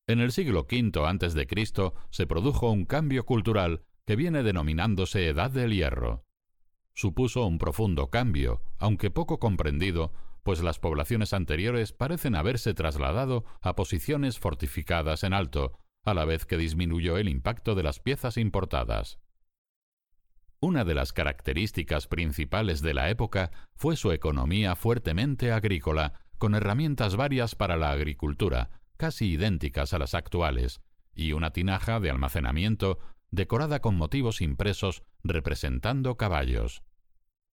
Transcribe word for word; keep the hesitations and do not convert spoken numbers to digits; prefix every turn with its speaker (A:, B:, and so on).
A: En el siglo quinto antes de Cristo se produjo un cambio cultural que viene denominándose Edad del Hierro. Supuso un profundo cambio, aunque poco comprendido, pues las poblaciones anteriores parecen haberse trasladado a posiciones fortificadas en alto, a la vez que disminuyó el impacto de las piezas importadas. Una de las características principales de la época fue su economía fuertemente agrícola, con herramientas varias para la agricultura, casi idénticas a las actuales, y una tinaja de almacenamiento decorada con motivos impresos representando caballos.